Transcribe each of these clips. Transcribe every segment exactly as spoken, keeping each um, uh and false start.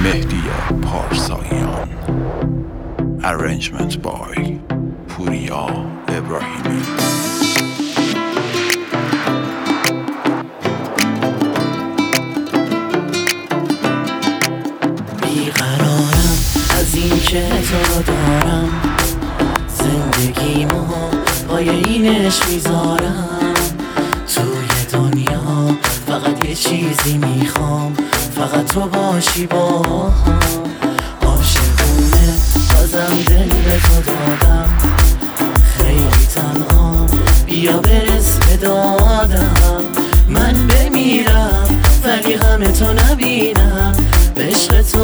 مهدی پارساییان. Arrangement by پوریا ابراهیمی. بیقرارم از این که تو دارم، زندگیمو پای اینش میذارم. توی دنیا فقط یه چیزی میخوام، فقط تو باشی باهم. عاشقونه بازم دل به تو دادم، خیلی تنها بیا برس به دادم. من بمیرم ولی غم تو نبینم، به عشق تو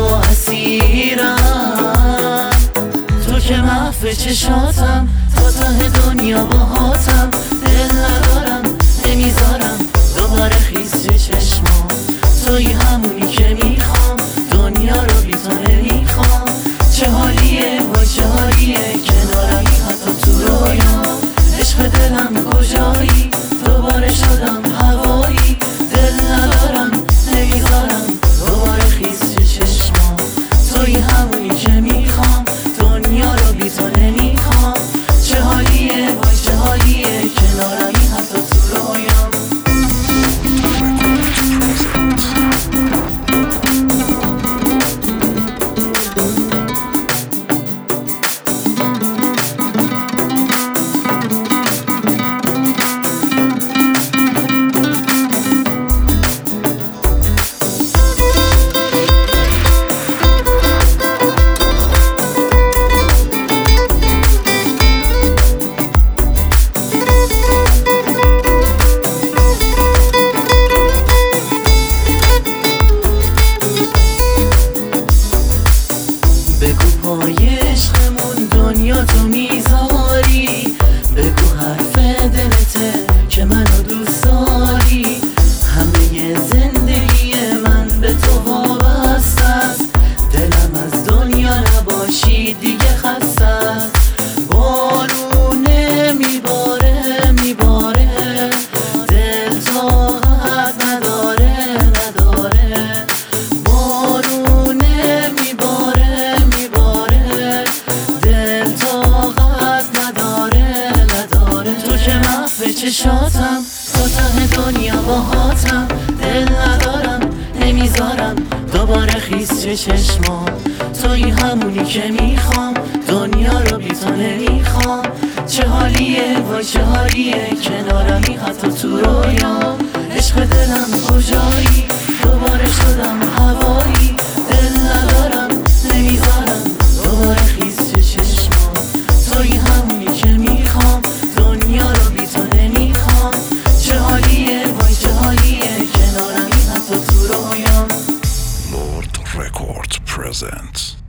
اسیرم. تو که محو چشاتم، تا ته دنیا باهاتم. دل ندارم نمیذارم دوباره خیز چشمام. توی همونی که میخوام، دنیا رو بی تو نمیخوام. چه حالیه وای چه حالیه کنارمی حتی تو رویام. عشق دلم کجایی دوباره شدم هوایی. دل ندارم نمیذارم دوباره خیز چشمام. توی همونی که میخوام، دنیا رو بی تو نمیخوام. چه حالیه وای چه حالیه کنارمی حتی تو رویام. بگو پای عشقمون دنیا تو میذاری، بگو حرف دلته که منو دوست داری. همه زندگی من به تو وابسته است، دلم از دنیا نباشی دیگه خسته است. بارونه میباره میباره، دل طاقت نداره نداره. بارونه میباره میباره، دل طاقت نداره نداره. تو که محو چشاتم، تا ته دنیا باهاتم. دل ندارم نمیذارم دوباره خیز چه چشمام. توی همونی که میخوام، دنیا رو بی تو نمیخوام. چه حالیه وای چه حالیه کنارمی حتی تو رویام. عشق دلم کجایی دوباره شدم هوایی. دل ندارم نمیذارم دوباره خیز چه چشمام. توی همونی که میخوام، دنیا رو بی تو نمیخوام. چه حالیه وای چه حالیه کنارمی حتی تو رویام. Lord Record presents